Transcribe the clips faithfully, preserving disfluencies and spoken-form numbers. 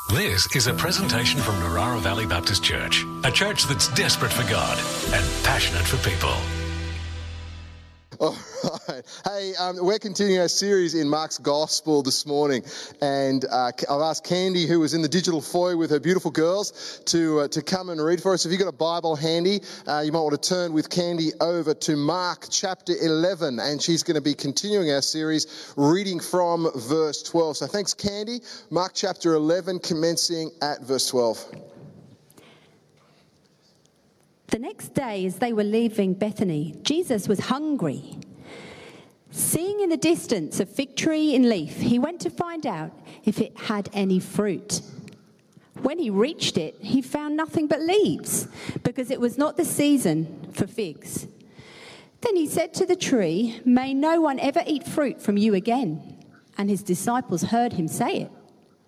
This is a presentation from Narara Valley Baptist Church, a church that's desperate for God and passionate for people. All right. Hey, um, we're continuing our series in Mark's Gospel this morning, and uh, I've asked Candy, who was in the digital foyer with her beautiful girls, to uh, to come and read for us. If you've got a Bible handy, uh, you might want to turn with Candy over to Mark chapter eleven, and she's going to be continuing our series, reading from verse twelve. So thanks, Candy. Mark chapter eleven, commencing at verse twelve. The next day, as they were leaving Bethany, Jesus was hungry. Seeing in the distance a fig tree in leaf, he went to find out if it had any fruit. When he reached it, he found nothing but leaves, because it was not the season for figs. Then he said to the tree, "May no one ever eat fruit from you again." And his disciples heard him say it.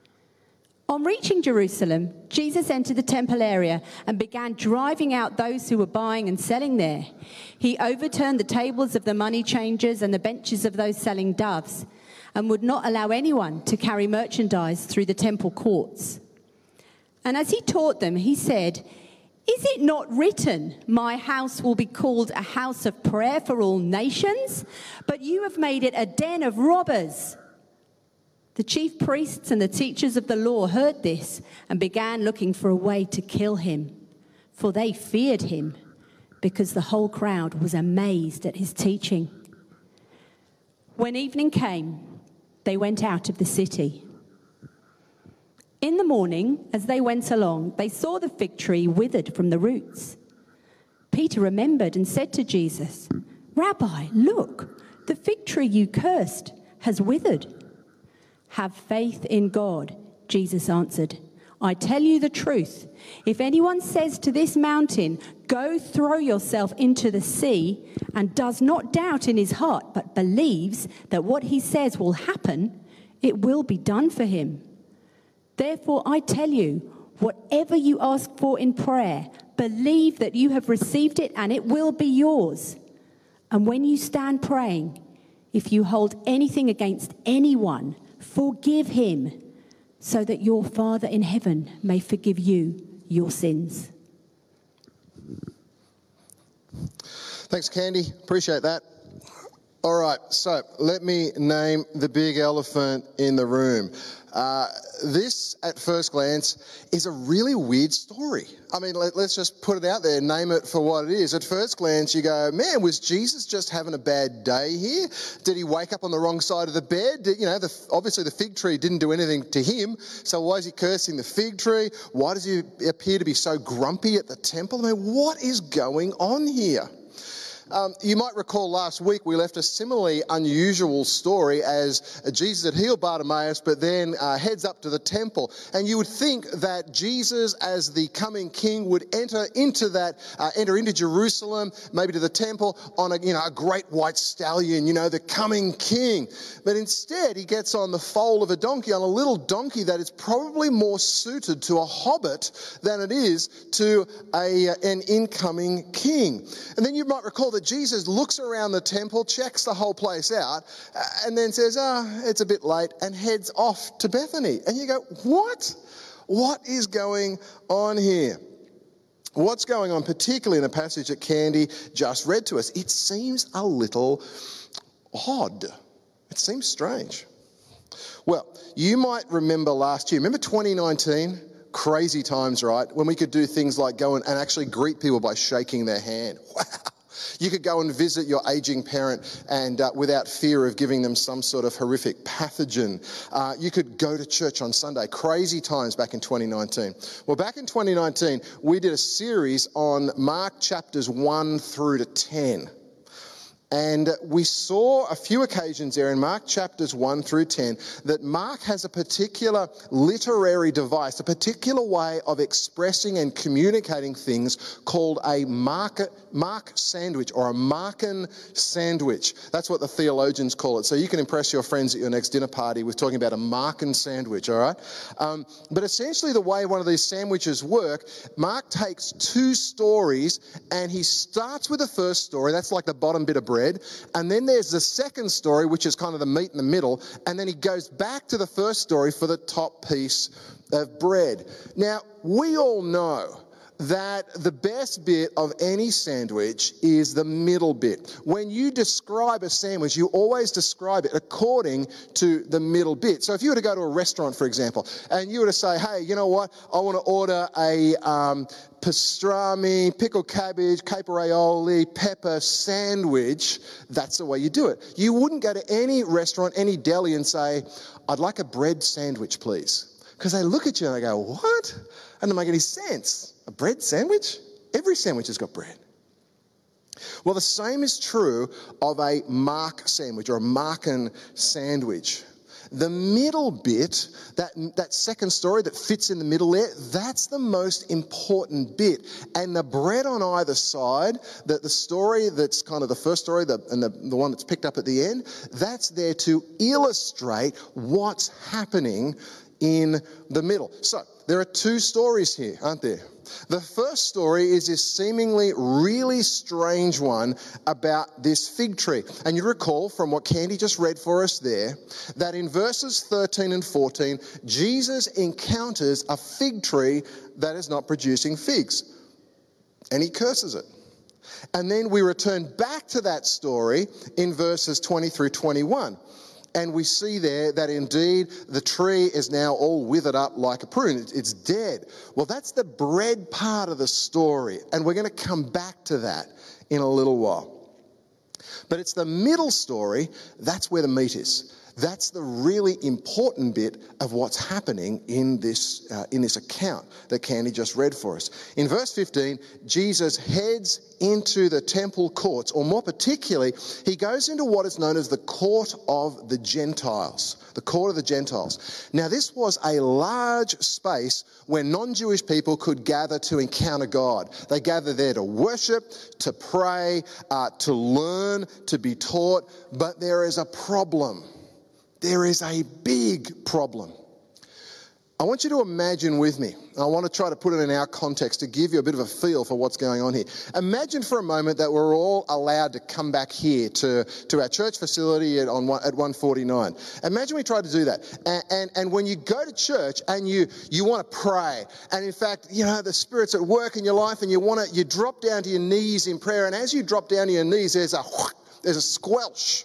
On reaching Jerusalem, Jesus entered the temple area and began driving out those who were buying and selling there. He overturned the tables of the money changers and the benches of those selling doves, and would not allow anyone to carry merchandise through the temple courts. And as he taught them, he said, "Is it not written, 'My house will be called a house of prayer for all nations'? But you have made it a den of robbers." The chief priests and the teachers of the law heard this and began looking for a way to kill him, for they feared him, because the whole crowd was amazed at his teaching. When evening came, they went out of the city. In the morning, as they went along, they saw the fig tree withered from the roots. Peter remembered and said to Jesus, "Rabbi, look, the fig tree you cursed has withered." "Have faith in God," Jesus answered. "I tell you the truth. If anyone says to this mountain, 'Go throw yourself into the sea,' and does not doubt in his heart, but believes that what he says will happen, it will be done for him. Therefore, I tell you, whatever you ask for in prayer, believe that you have received it and it will be yours. And when you stand praying, if you hold anything against anyone, forgive him, so that your Father in heaven may forgive you your sins." Thanks, Candy. Appreciate that. All right, so let me name the big elephant in the room. Uh, this, at first glance, is a really weird story. I mean, let, let's just put it out there, name it for what it is. At first glance, you go, man, was Jesus just having a bad day here? Did he wake up on the wrong side of the bed? Did, you know, the, obviously the fig tree didn't do anything to him, so why is he cursing the fig tree? Why does he appear to be so grumpy at the temple? I mean, what is going on here? Um, you might recall last week we left a similarly unusual story as Jesus had healed Bartimaeus, but then uh, heads up to the temple. And you would think that Jesus, as the coming king, would enter into that, uh, enter into Jerusalem, maybe to the temple, on a, you know, a great white stallion, you know, the coming king. But instead, he gets on the foal of a donkey, on a little donkey that is probably more suited to a hobbit than it is to a an incoming king. And then you might recall that Jesus looks around the temple, checks the whole place out, and then says, ah, oh, it's a bit late, and heads off to Bethany. And you go, what? What is going on here? What's going on, particularly in a passage that Candy just read to us? It seems a little odd. It seems strange. Well, you might remember last year, remember twenty nineteen? Crazy times, right? When we could do things like go and actually greet people by shaking their hand. Wow. You could go and visit your aging parent and uh, without fear of giving them some sort of horrific pathogen. Uh, you could go to church on Sunday. Crazy times back in twenty nineteen. Well, back in twenty nineteen, we did a series on Mark chapters one through to ten. And we saw a few occasions there in Mark chapters one through ten that Mark has a particular literary device, a particular way of expressing and communicating things called a Mark, Mark sandwich or a Markan sandwich. That's what the theologians call it. So you can impress your friends at your next dinner party with talking about a Markan sandwich, all right? Um, but essentially the way one of these sandwiches work, Mark takes two stories and he starts with the first story. That's like the bottom bit of bread. And then there's the second story, which is kind of the meat in the middle. And then he goes back to the first story for the top piece of bread. Now, we all know that the best bit of any sandwich is the middle bit. When you describe a sandwich, you always describe it according to the middle bit. So if you were to go to a restaurant, for example, and you were to say, hey, you know what, I want to order a um, pastrami, pickled cabbage, caper aioli, pepper sandwich, that's the way you do it. You wouldn't go to any restaurant, any deli and say, I'd like a bread sandwich, please. Because they look at you and they go, what? That doesn't make any sense. A bread sandwich? Every sandwich has got bread. Well, the same is true of a mark sandwich or a marken sandwich. The middle bit, that, that second story that fits in the middle there, that's the most important bit. And the bread on either side, the, the story that's kind of the first story the, and the, the one that's picked up at the end, that's there to illustrate what's happening in the middle. So, there are two stories here, aren't there? The first story is this seemingly really strange one about this fig tree. And you recall from what Candy just read for us there, that in verses thirteen and fourteen, Jesus encounters a fig tree that is not producing figs. And he curses it. And then we return back to that story in verses twenty through twenty-one. And we see there that indeed the tree is now all withered up like a prune. It's dead. Well, that's the bread part of the story. And we're going to come back to that in a little while. But it's the middle story, that's where the meat is. That's the really important bit of what's happening in this uh, in this account that Candy just read for us. In verse fifteen, Jesus heads into the temple courts, or more particularly, he goes into what is known as the court of the Gentiles. The court of the Gentiles. Now, this was a large space where non-Jewish people could gather to encounter God. They gather there to worship, to pray, uh, to learn, to be taught. But there is a problem. There is a big problem. I want you to imagine with me, I want to try to put it in our context to give you a bit of a feel for what's going on here. Imagine for a moment that we're all allowed to come back here to, to our church facility at, on, at one forty-nine. Imagine we try to do that. And, and, and when you go to church and you, you want to pray, and in fact, you know, the Spirit's at work in your life and you want to, you drop down to your knees in prayer, and as you drop down to your knees, there's a, there's a squelch.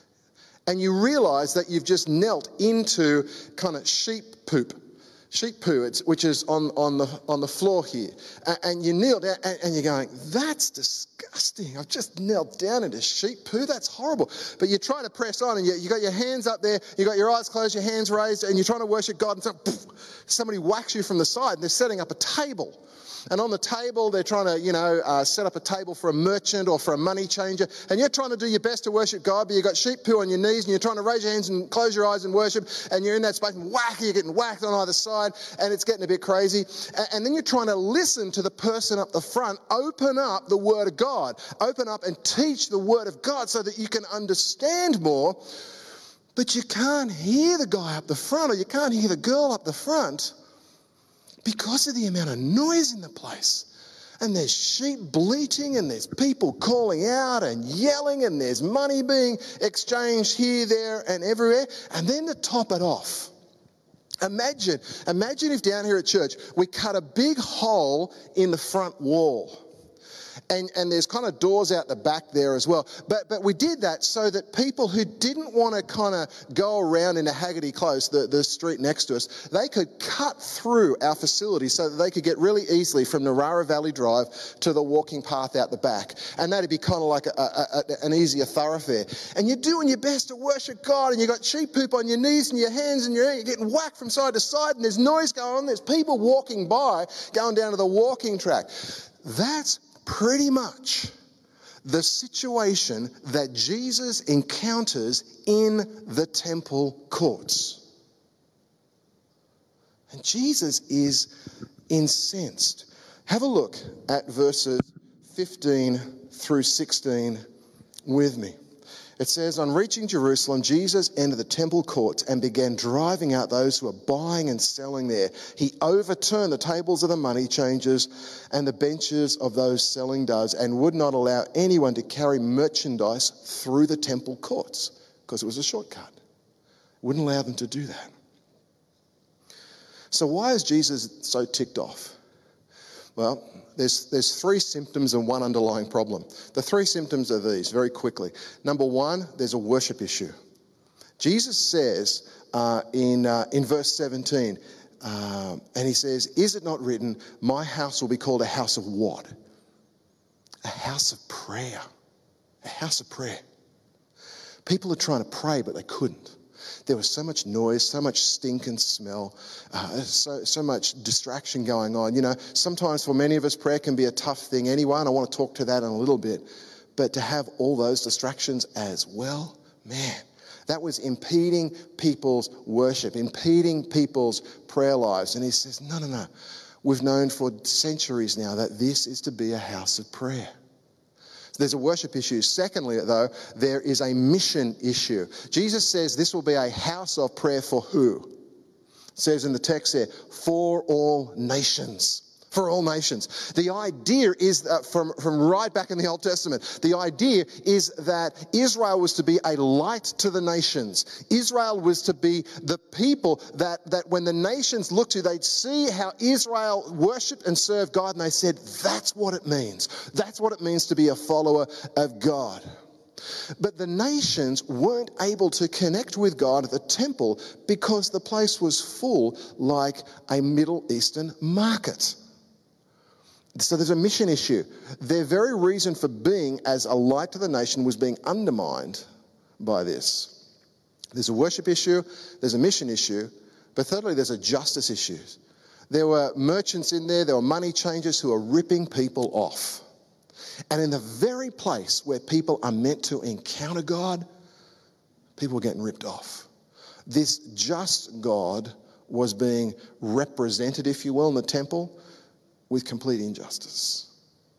And you realise that you've just knelt into kind of sheep poop, sheep poo, it's, which is on, on the on the floor here. And, and you kneel down and, and you're going, that's disgusting. I've just knelt down into sheep poo. That's horrible. But you're trying to press on and you you got your hands up there, you got your eyes closed, your hands raised, and you're trying to worship God. And so, poof, somebody whacks you from the side and they're setting up a table. And on the table, they're trying to, you know, uh, set up a table for a merchant or for a money changer. And you're trying to do your best to worship God, but you've got sheep poo on your knees and you're trying to raise your hands and close your eyes and worship. And you're in that space and whack, you're getting whacked on either side and it's getting a bit crazy. And, and then you're trying to listen to the person up the front, open up the Word of God, open up and teach the Word of God so that you can understand more. But you can't hear the guy up the front, or you can't hear the girl up the front, because of the amount of noise in the place. And there's sheep bleating and there's people calling out and yelling and there's money being exchanged here, there and everywhere. And then to top it off, imagine, imagine if down here at church we cut a big hole in the front wall. And, and there's kind of doors out the back there as well. But but we did that so that people who didn't want to kind of go around into Haggerty Close, the, the street next to us, they could cut through our facility so that they could get really easily from Narara Valley Drive to the walking path out the back. And that'd be kind of like a, a, a, an easier thoroughfare. And you're doing your best to worship God, and you've got sheep poop on your knees and your hands and your, you're getting whacked from side to side, and there's noise going on. There's people walking by, going down to the walking track. That's pretty much the situation that Jesus encounters in the temple courts. And Jesus is incensed. Have a look at verses fifteen through sixteen with me. It says, on reaching Jerusalem, Jesus entered the temple courts and began driving out those who were buying and selling there. He overturned the tables of the money changers and the benches of those selling doves, and would not allow anyone to carry merchandise through the temple courts because it was a shortcut. Wouldn't allow them to do that. So why is Jesus so ticked off? Well, there's, there's three symptoms and one underlying problem. The three symptoms are these, very quickly. Number one, there's a worship issue. Jesus says uh, in, uh, in verse seventeen, uh, and he says, is it not written, my house will be called a house of what? A house of prayer. A house of prayer. People are trying to pray, but they couldn't. There was so much noise, so much stink and smell, uh, so, so much distraction going on. You know, sometimes for many of us, prayer can be a tough thing anyway, and I want to talk to that in a little bit. But to have all those distractions as well, man, that was impeding people's worship, impeding people's prayer lives. And he says, no, no, no. We've known for centuries now that this is to be a house of prayer. There's a worship issue. Secondly, though, there is a mission issue. Jesus says this will be a house of prayer for who? It says in the text there, for all nations. For all nations. The idea is that from, from right back in the Old Testament, the idea is that Israel was to be a light to the nations. Israel was to be the people that, that when the nations looked to, they'd see how Israel worshipped and served God, and they said, that's what it means. That's what it means to be a follower of God. But the nations weren't able to connect with God at the temple because the place was full like a Middle Eastern market. So there's a mission issue. Their very reason for being as a light to the nation was being undermined by this. There's a worship issue, there's a mission issue, but thirdly, there's a justice issue. There were merchants in there, there were money changers who are ripping people off. And in the very place where people are meant to encounter God, people were getting ripped off. This just God was being represented, if you will, in the temple, with complete injustice.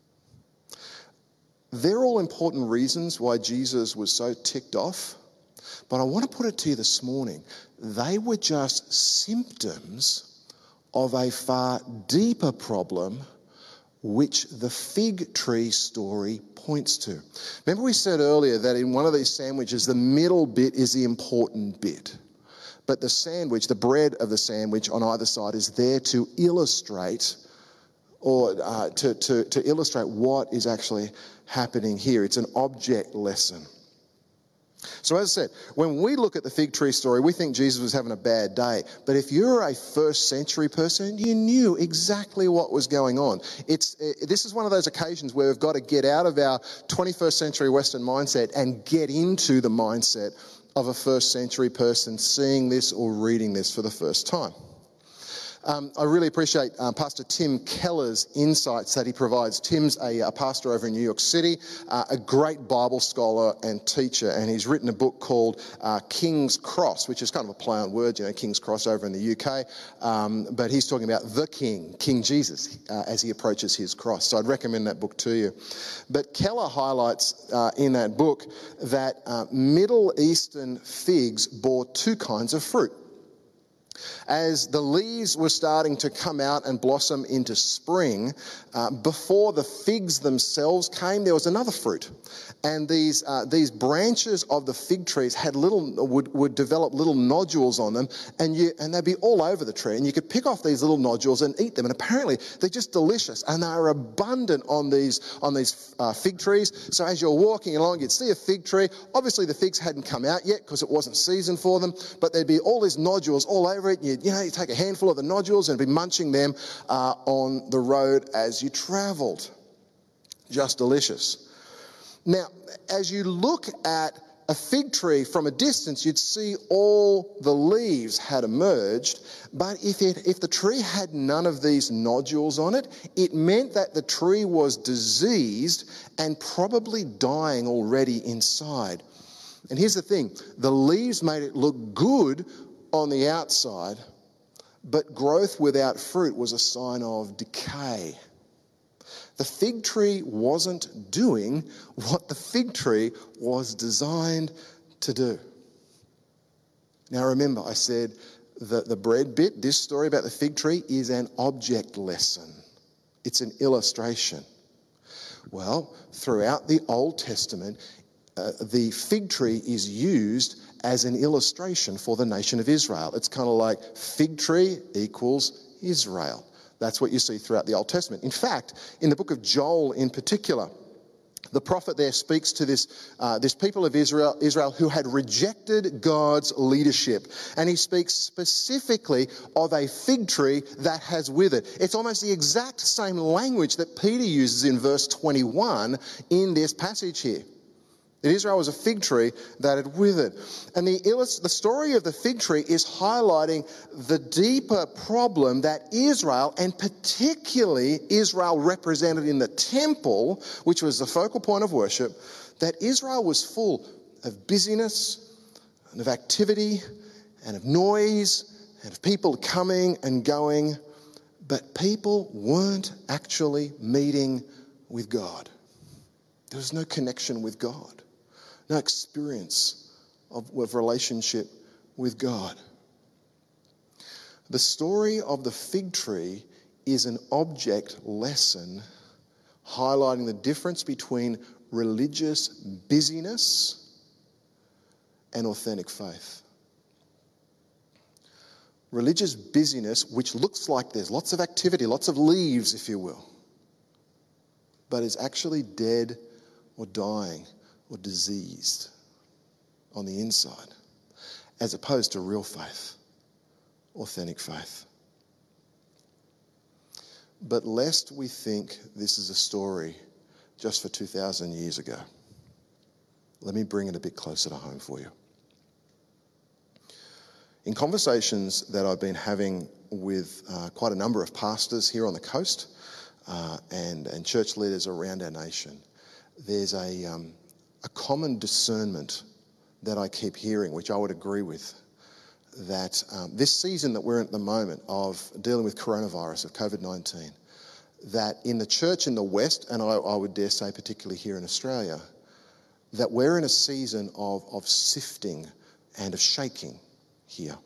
They're all important reasons why Jesus was so ticked off, but I want to put it to you this morning. They were just symptoms of a far deeper problem which the fig tree story points to. Remember we said earlier that in one of these sandwiches, the middle bit is the important bit. But the sandwich, the bread of the sandwich on either side is there to illustrate or uh, to, to, to illustrate what is actually happening here. It's an object lesson. So as I said, when we look at the fig tree story, we think Jesus was having a bad day. But if you're a first century person, you knew exactly what was going on. It's it, This is one of those occasions where we've got to get out of our twenty-first century Western mindset and get into the mindset of a first century person seeing this or reading this for the first time. Um, I really appreciate uh, Pastor Tim Keller's insights that he provides. Tim's a, a pastor over in New York City, uh, a great Bible scholar and teacher, and he's written a book called uh, King's Cross, which is kind of a play on words, you know, King's Cross over in the U K, um, but he's talking about the King, King Jesus, uh, as he approaches his cross. So I'd recommend that book to you. But Keller highlights uh, in that book that uh, Middle Eastern figs bore two kinds of fruit. As the leaves were starting to come out and blossom into spring, uh, before the figs themselves came, there was another fruit. And these uh, these branches of the fig trees had little would, would develop little nodules on them, and you and they'd be all over the tree. And you could pick off these little nodules and eat them. And apparently they're just delicious, and they are abundant on these on these uh, fig trees. So as you're walking along, you'd see a fig tree. Obviously the figs hadn't come out yet because it wasn't season for them, but there'd be all these nodules all over it. You you know you take a handful of the nodules and be munching them uh, on the road as you travelled. Just delicious. Now, as you look at a fig tree from a distance, you'd see all the leaves had emerged, but if it, if the tree had none of these nodules on it, it meant that the tree was diseased and probably dying already inside. And here's the thing, the leaves made it look good on the outside, but growth without fruit was a sign of decay. The fig tree wasn't doing what the fig tree was designed to do. Now remember, I said that the bread bit, this story about the fig tree, is an object lesson. It's an illustration. Well, throughout the Old Testament, uh, the fig tree is used as an illustration for the nation of Israel. It's kind of like fig tree equals Israel. That's what you see throughout the Old Testament. In fact, in the book of Joel in particular, the prophet there speaks to this, uh, this people of Israel, Israel who had rejected God's leadership. And he speaks specifically of a fig tree that has withered. It's almost the exact same language that Peter uses in verse twenty-one in this passage here. That Israel was a fig tree that had withered. And the, illust- the story of the fig tree is highlighting the deeper problem that Israel, and particularly Israel represented in the temple, which was the focal point of worship, that Israel was full of busyness and of activity and of noise and of people coming and going, but people weren't actually meeting with God. There was no connection with God. No experience of, of relationship with God. The story of the fig tree is an object lesson highlighting the difference between religious busyness and authentic faith. Religious busyness, which looks like there's lots of activity, lots of leaves, if you will, but is actually dead or dying or diseased on the inside, as opposed to real faith, authentic faith. But lest we think this is a story just for two thousand years ago, let me bring it a bit closer to home for you. In conversations that I've been having with uh, quite a number of pastors here on the coast uh, and, and church leaders around our nation, there's a... Um, A common discernment that I keep hearing, which I would agree with, that um, this season that we're in at the moment of dealing with coronavirus, of covid nineteen, that in the church in the West, and I, I would dare say particularly here in Australia, that we're in a season of, of sifting and of shaking here.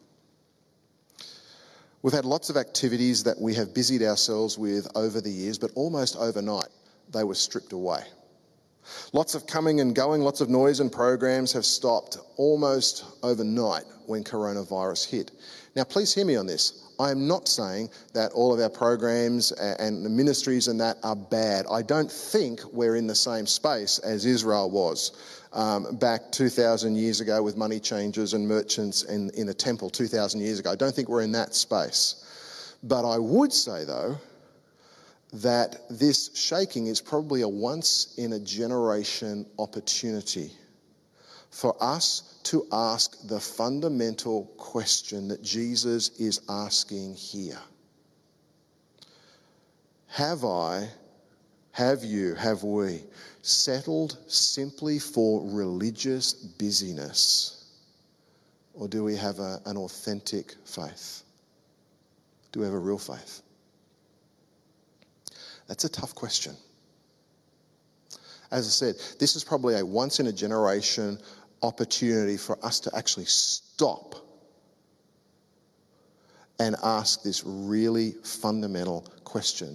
We've had lots of activities that we have busied ourselves with over the years, but almost overnight they were stripped away. Lots of coming and going, lots of noise and programs have stopped almost overnight when coronavirus hit. Now, please hear me on this. I am not saying that all of our programs and the ministries and that are bad. I don't think we're in the same space as Israel was um, back two thousand years ago with money changers and merchants in, in the temple two thousand years ago. I don't think we're in that space. But I would say, though, that this shaking is probably a once-in-a-generation opportunity for us to ask the fundamental question that Jesus is asking here. Have I, have you, have we settled simply for religious busyness? Or do we have a, an authentic faith? Do we have a real faith? That's a tough question. As I said, this is probably a once-in-a-generation opportunity for us to actually stop and ask this really fundamental question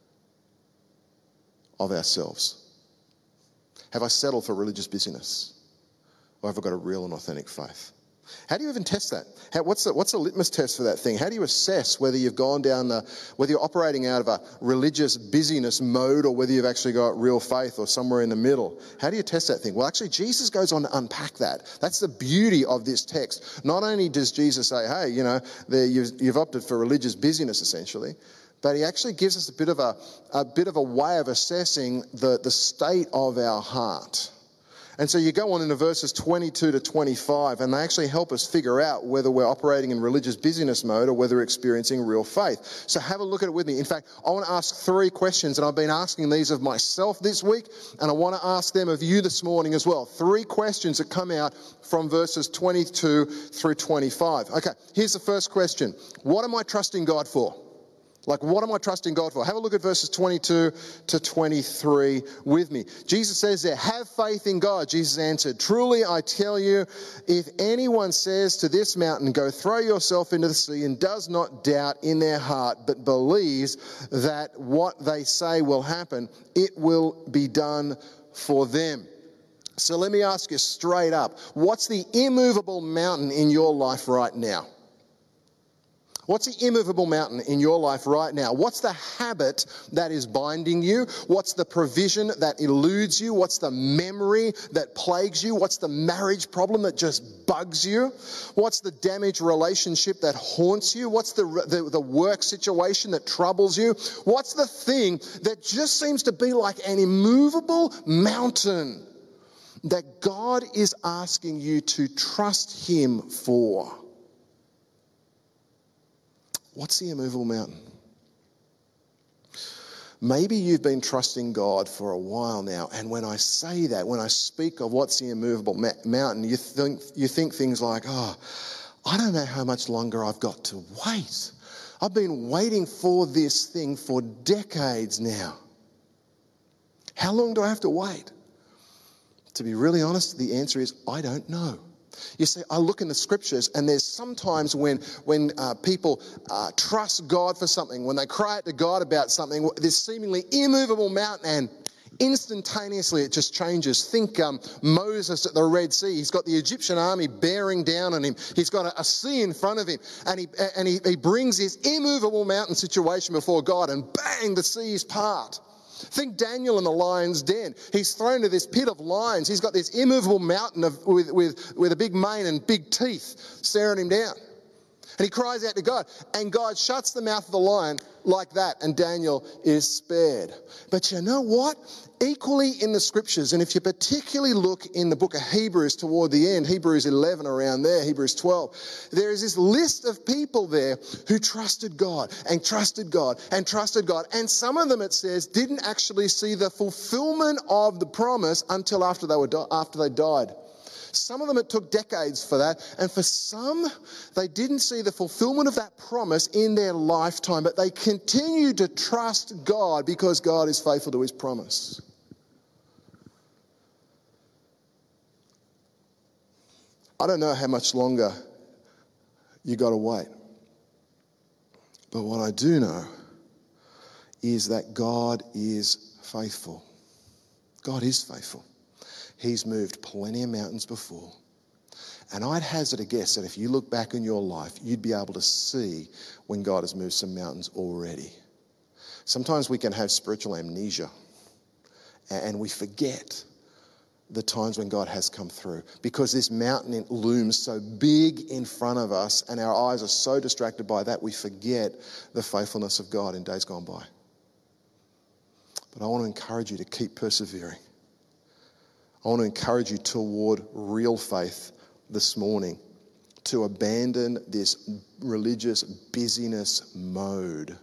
of ourselves. Have I settled for religious busyness? Or have I got a real and authentic faith? How do you even test that? How, what's the, what's the litmus test for that thing? How do you assess whether you've gone down the, whether you're operating out of a religious busyness mode or whether you've actually got real faith or somewhere in the middle? How do you test that thing? Well, actually, Jesus goes on to unpack that. That's the beauty of this text. Not only does Jesus say, hey, you know, the, you've, you've opted for religious busyness, essentially, but he actually gives us a bit of a, a bit of a way of assessing the, the state of our heart. And so you go on into verses twenty-two to twenty-five, and they actually help us figure out whether we're operating in religious busyness mode or whether we're experiencing real faith. So have a look at it with me. In fact, I want to ask three questions, and I've been asking these of myself this week, and I want to ask them of you this morning as well. Three questions that come out from verses twenty-two through twenty-five. Okay, here's the first question. What am I trusting God for? Like, what am I trusting God for? Have a look at verses twenty-two to twenty-three with me. Jesus says there, have faith in God. Jesus answered, truly I tell you, if anyone says to this mountain, go throw yourself into the sea, and does not doubt in their heart, but believes that what they say will happen, it will be done for them. So let me ask you straight up, what's the immovable mountain in your life right now? What's the immovable mountain in your life right now? What's the habit that is binding you? What's the provision that eludes you? What's the memory that plagues you? What's the marriage problem that just bugs you? What's the damaged relationship that haunts you? What's the, the, the work situation that troubles you? What's the thing that just seems to be like an immovable mountain that God is asking you to trust Him for? What's the immovable mountain? Maybe you've been trusting God for a while now, and when I say that, when I speak of what's the immovable ma- mountain, you think you think things like, oh, I don't know how much longer I've got to wait. I've been waiting for this thing for decades now. How long do I have to wait? To be really honest, the answer is, I don't know. You see, I look in the scriptures, and there's sometimes when when uh, people uh, trust God for something, when they cry out to God about something, this seemingly immovable mountain, and instantaneously it just changes. Think um, Moses at the Red Sea. He's got the Egyptian army bearing down on him. He's got a, a sea in front of him, and he and he, he brings his immovable mountain situation before God, and bang, the seas part. Think Daniel in the lion's den. He's thrown to this pit of lions. He's got this immovable mountain of, with, with, with a big mane and big teeth staring him down. And he cries out to God, and God shuts the mouth of the lion like that, and Daniel is spared. But you know what? Equally in the scriptures, and if you particularly look in the book of Hebrews toward the end, Hebrews eleven around there, Hebrews twelve, there is this list of people there who trusted God and trusted God and trusted God. And some of them, it says, didn't actually see the fulfillment of the promise until after they were di- after they died. Some of them, it took decades for that. And for some, they didn't see the fulfillment of that promise in their lifetime, but they continued to trust God because God is faithful to His promise. I don't know how much longer you got to wait. But what I do know is that God is faithful. God is faithful. He's moved plenty of mountains before. And I'd hazard a guess that if you look back in your life, you'd be able to see when God has moved some mountains already. Sometimes we can have spiritual amnesia and we forget the times when God has come through, because this mountain looms so big in front of us and our eyes are so distracted by that, we forget the faithfulness of God in days gone by. But I want to encourage you to keep persevering. I want to encourage you toward real faith this morning, to abandon this religious busyness mode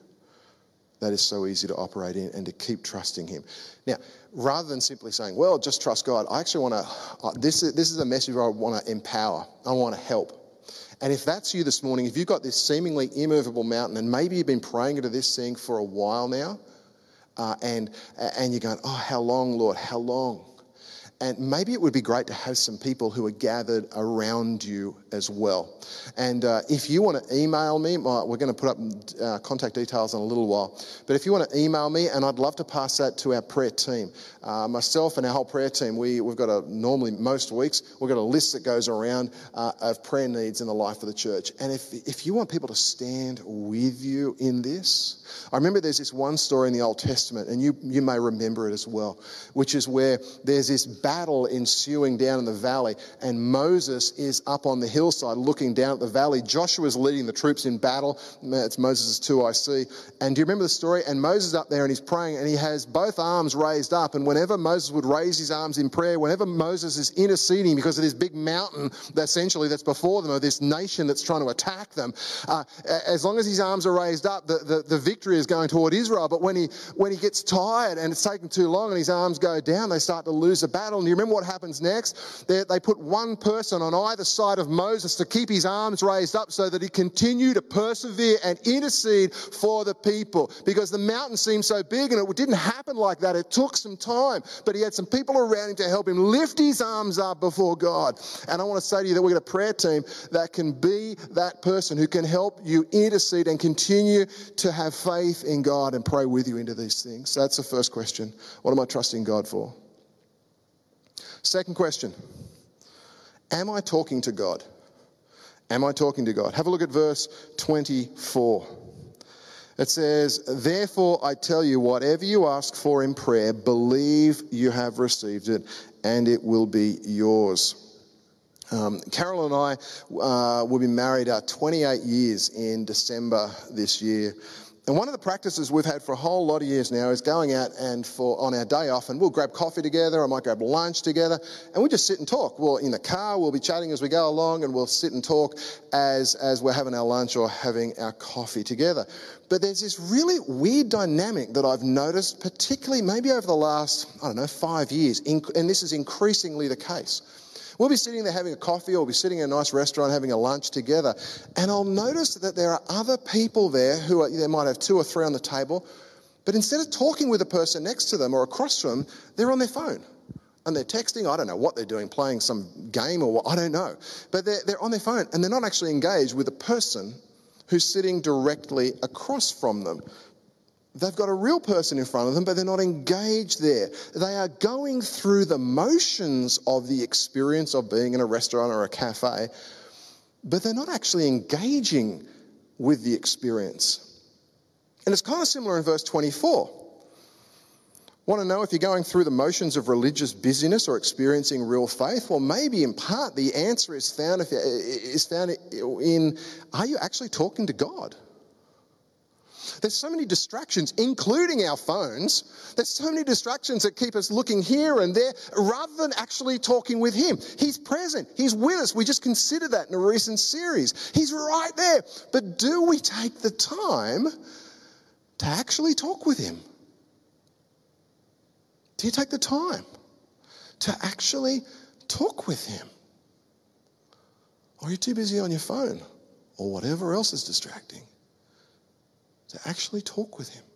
that is so easy to operate in, and to keep trusting Him. Now, rather than simply saying, well, just trust God, I actually want to, uh, this is, this is a message where I want to empower, I want to help. And if that's you this morning, if you've got this seemingly immovable mountain, and maybe you've been praying into this thing for a while now, uh, and, and you're going, oh, how long, Lord, how long? And maybe it would be great to have some people who are gathered around you as well. And uh, if you want to email me, my, we're going to put up uh, contact details in a little while. But if you want to email me, and I'd love to pass that to our prayer team. Uh, myself and our whole prayer team, we, we've got a, normally most weeks, we've got a list that goes around uh, of prayer needs in the life of the church. And if, if you want people to stand with you in this, I remember there's this one story in the Old Testament, and you, you may remember it as well, which is where there's this battle ensuing down in the valley, and Moses is up on the hillside looking down at the valley. Joshua's leading the troops in battle. It's Moses' two I C. And do you remember the story? And Moses is up there and he's praying, and he has both arms raised up, and whenever Moses would raise his arms in prayer, whenever Moses is interceding because of this big mountain that essentially that's before them, or this nation that's trying to attack them, uh, as long as his arms are raised up, the, the, the victory is going toward Israel. But when he when he gets tired and it's taken too long and his arms go down, they start to lose the battle. And you remember what happens next? They, they put one person on either side of Moses to keep his arms raised up so that he continue to persevere and intercede for the people, because the mountain seemed so big, and it didn't happen like that. It took some time, but he had some people around him to help him lift his arms up before God. And I want to say to you that we've got a prayer team that can be that person who can help you intercede and continue to have faith in God and pray with you into these things. So that's the first question. What am I trusting God for? Second question, am I talking to God? Am I talking to God? Have a look at verse twenty-four. It says, therefore I tell you, whatever you ask for in prayer, believe you have received it and it will be yours. Um, Carol and I uh, will be married uh, twenty-eight years in December this year. And one of the practices we've had for a whole lot of years now is going out and for on our day off, and we'll grab coffee together, I might grab lunch together, and we just sit and talk. Well, in the car, we'll be chatting as we go along, and we'll sit and talk as, as we're having our lunch or having our coffee together. But there's this really weird dynamic that I've noticed, particularly maybe over the last, I don't know, five years, and this is increasingly the case. We'll be sitting there having a coffee, or we'll be sitting in a nice restaurant having a lunch together, and I'll notice that there are other people there who are, they might have two or three on the table, but instead of talking with the person next to them or across from them, they're on their phone. And they're texting, I don't know what they're doing, playing some game or what, I don't know. But they're, they're on their phone, and they're not actually engaged with the person who's sitting directly across from them. They've got a real person in front of them, but they're not engaged there. They are going through the motions of the experience of being in a restaurant or a cafe, but they're not actually engaging with the experience. And it's kind of similar in verse twenty-four. Want to know if you're going through the motions of religious busyness or experiencing real faith? Well, maybe in part the answer is found, if is found in, are you actually talking to God? There's so many distractions, including our phones. There's so many distractions that keep us looking here and there rather than actually talking with him. He's present. He's with us. We just considered that in a recent series. He's right there. But do we take the time to actually talk with him? Do you take the time to actually talk with him? Or are you too busy on your phone or whatever else is distracting to actually talk with him?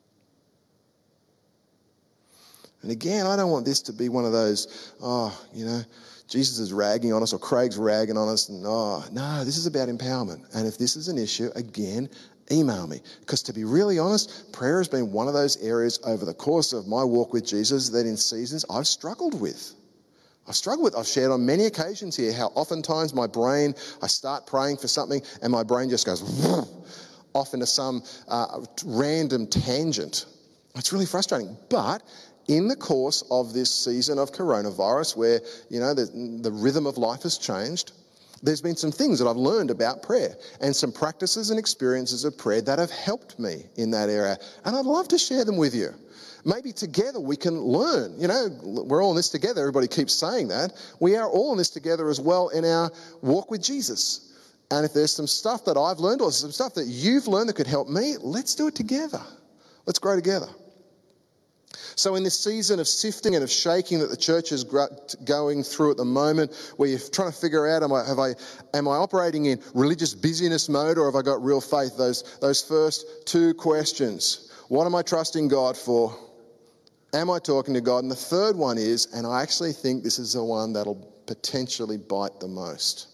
And again, I don't want this to be one of those, oh, you know, Jesus is ragging on us or Craig's ragging on us. And, oh, no, this is about empowerment. And if this is an issue, again, email me. Because to be really honest, prayer has been one of those areas over the course of my walk with Jesus that in seasons I've struggled with. I've struggled with. I've shared on many occasions here how oftentimes my brain, I start praying for something and my brain just goes off into some uh, random tangent. It's really frustrating. But in the course of this season of coronavirus where, you know, the, the rhythm of life has changed, there's been some things that I've learned about prayer and some practices and experiences of prayer that have helped me in that area. And I'd love to share them with you. Maybe together we can learn. You know, we're all in this together. Everybody keeps saying that. We are all in this together as well in our walk with Jesus. And if there's some stuff that I've learned or some stuff that you've learned that could help me, let's do it together. Let's grow together. So in this season of sifting and of shaking that the church is going through at the moment, where you're trying to figure out, am I, have I, am I operating in religious busyness mode or have I got real faith? Those, those first two questions. What am I trusting God for? Am I talking to God? And the third one is, and I actually think this is the one that'll potentially bite the most.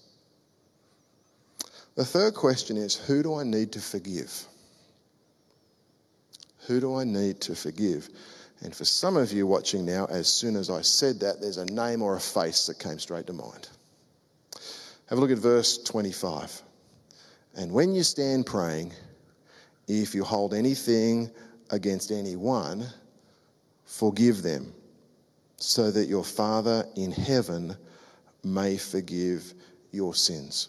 The third question is, who do I need to forgive? Who do I need to forgive? And for some of you watching now, as soon as I said that, there's a name or a face that came straight to mind. Have a look at verse twenty-five. And when you stand praying, if you hold anything against anyone, forgive them, so that your Father in heaven may forgive your sins.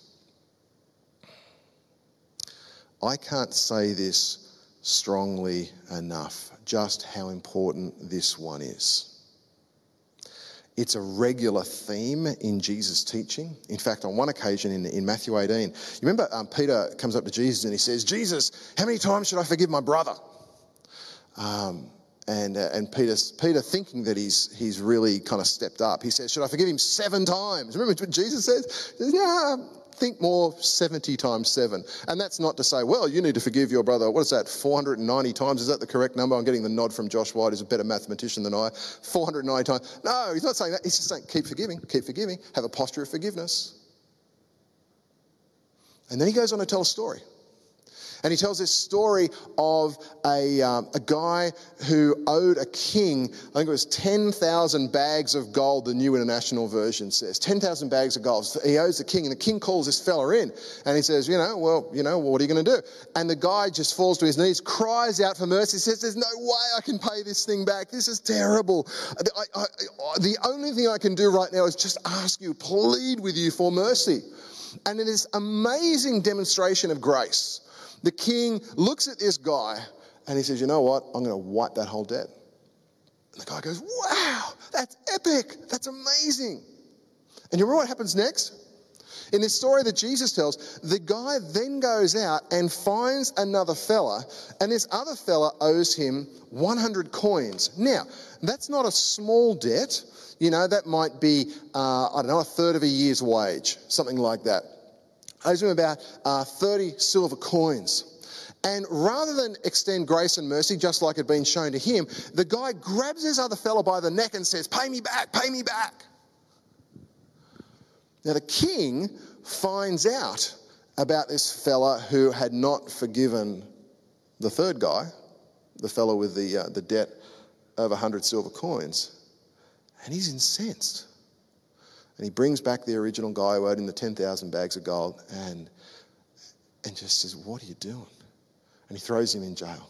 I can't say this strongly enough, just how important this one is. It's a regular theme in Jesus' teaching. In fact, on one occasion in, in Matthew eighteen, you remember um, Peter comes up to Jesus and he says, Jesus, how many times should I forgive my brother? Um, and uh, and Peter, Peter, thinking that he's he's really kind of stepped up, he says, should I forgive him seven times? Remember what Jesus says? He says, yeah, think more seventy times seven. And that's not to say, well, you need to forgive your brother. What is that, four hundred ninety times? Is that the correct number? I'm getting the nod from Josh White, who's a better mathematician than I. four hundred ninety times. No, he's not saying that. He's just saying, keep forgiving, keep forgiving, have a posture of forgiveness. And then he goes on to tell a story. And he tells this story of a, um, a guy who owed a king, I think it was ten thousand bags of gold, the New International Version says. ten thousand bags of gold. He owes the king, and the king calls this fella in. And he says, you know, well, you know, what are you going to do? And the guy just falls to his knees, cries out for mercy, says, there's no way I can pay this thing back. This is terrible. I, I, I, the only thing I can do right now is just ask you, plead with you for mercy. And in this amazing demonstration of grace, the king looks at this guy and he says, you know what? I'm going to wipe that whole debt. And the guy goes, wow, that's epic. That's amazing. And you remember what happens next? In this story that Jesus tells, the guy then goes out and finds another fella, and this other fella owes him one hundred coins. Now, that's not a small debt. You know, that might be, uh, I don't know, a third of a year's wage, something like that. Owes him about uh, thirty silver coins. And rather than extend grace and mercy, just like had been shown to him, the guy grabs this other fella by the neck and says, pay me back, pay me back. Now the king finds out about this fella who had not forgiven the third guy, the fellow with the, uh, the debt of one hundred silver coins, and he's incensed. And he brings back the original guy who owed him the ten thousand bags of gold and, and just says, what are you doing? And he throws him in jail.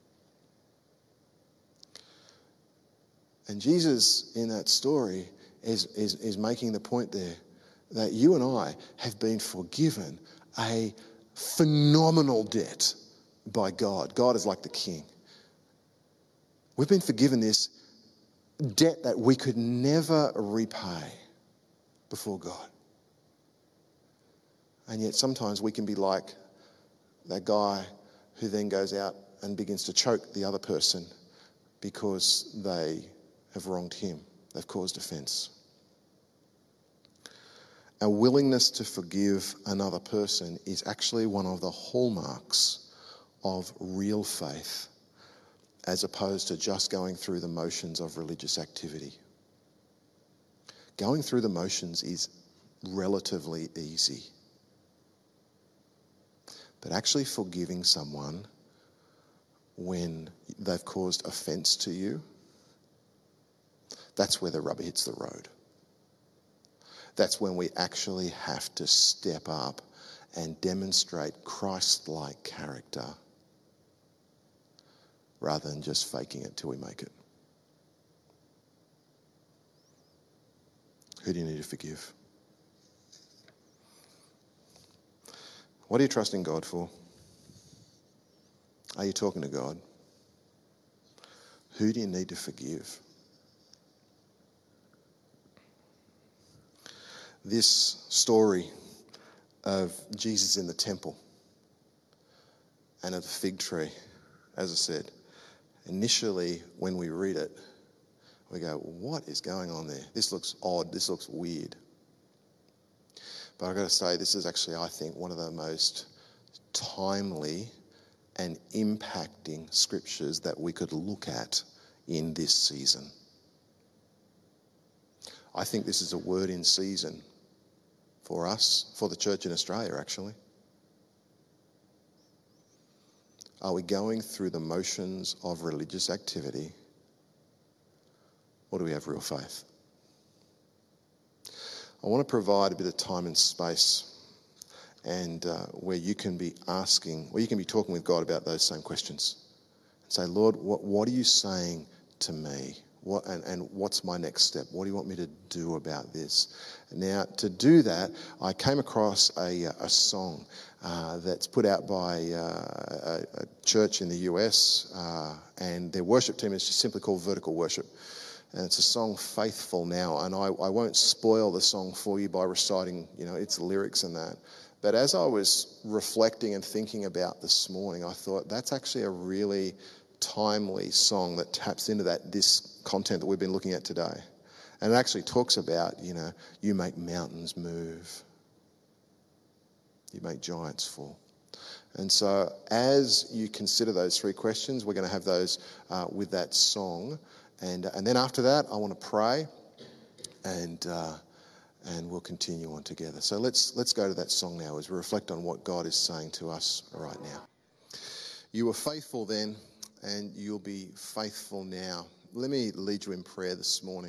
And Jesus, in that story, is, is, is making the point there that you and I have been forgiven a phenomenal debt by God. God is like the king. We've been forgiven this debt that we could never repay before God. And yet sometimes we can be like that guy who then goes out and begins to choke the other person because they have wronged him. They've caused offence. Our willingness to forgive another person is actually one of the hallmarks of real faith, as opposed to just going through the motions of religious activity. Going through the motions is relatively easy. But actually forgiving someone when they've caused offence to you, that's where the rubber hits the road. That's when we actually have to step up and demonstrate Christ-like character rather than just faking it till we make it. Who do you need to forgive? What are you trusting God for? Are you talking to God? Who do you need to forgive? This story of Jesus in the temple and of the fig tree, as I said, initially when we read it, we go, what is going on there? This looks odd, this looks weird. But I've got to say, this is actually, I think, one of the most timely and impacting scriptures that we could look at in this season. I think this is a word in season for us, for the church in Australia, actually. Are we going through the motions of religious activity, or do we have real faith? I want to provide a bit of time and space and uh, where you can be asking, where you can be talking with God about those same questions. And say, Lord, what, what are you saying to me? What, and, and what's my next step? What do you want me to do about this? Now, to do that, I came across a, a song uh, that's put out by uh, a, a church in the U S, uh, and their worship team is just simply called Vertical Worship. And it's a song, Faithful Now, and I, I won't spoil the song for you by reciting, you know, its lyrics and that. But as I was reflecting and thinking about this morning, I thought that's actually a really timely song that taps into that this content that we've been looking at today. And it actually talks about, you know, you make mountains move. You make giants fall. And so as you consider those three questions, we're going to have those uh, with that song. And, uh, and then after that, I want to pray and uh, and we'll continue on together. So let's let's go to that song now as we reflect on what God is saying to us right now. You were faithful then, and you'll be faithful now. Let me lead you in prayer this morning.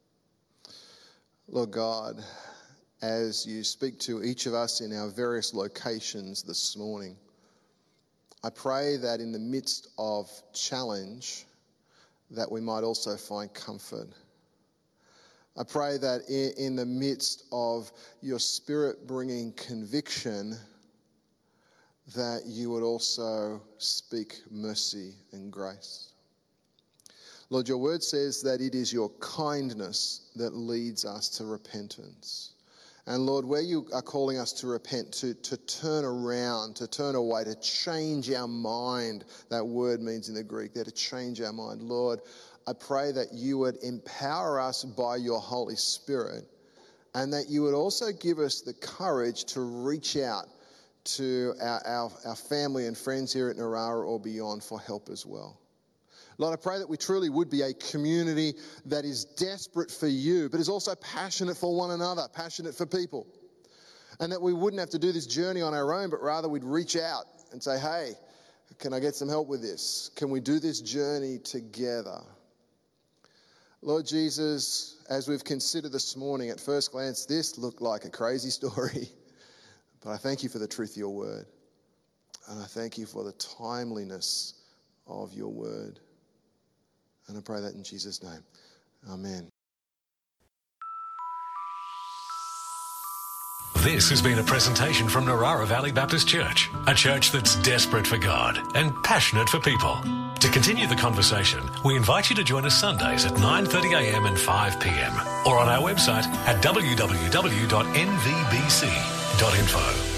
Lord God, as you speak to each of us in our various locations this morning, I pray that in the midst of challenge, that we might also find comfort. I pray that in the midst of your Spirit bringing conviction, that you would also speak mercy and grace. Lord, your word says that it is your kindness that leads us to repentance. And Lord, where you are calling us to repent, to, to turn around, to turn away, to change our mind, that word means in the Greek there, to change our mind. Lord, I pray that you would empower us by your Holy Spirit, and that you would also give us the courage to reach out to our, our, our family and friends here at Narara or beyond for help as well. Lord, I pray that we truly would be a community that is desperate for you, but is also passionate for one another, passionate for people. And that we wouldn't have to do this journey on our own, but rather we'd reach out and say, hey, can I get some help with this? Can we do this journey together? Lord Jesus, as we've considered this morning, at first glance, this looked like a crazy story. But I thank you for the truth of your word. And I thank you for the timeliness of your word. And I pray that in Jesus' name. Amen. This has been a presentation from Narara Valley Baptist Church, a church that's desperate for God and passionate for people. To continue the conversation, we invite you to join us Sundays at nine thirty a m and five p m or on our website at w w w dot n v b c dot info.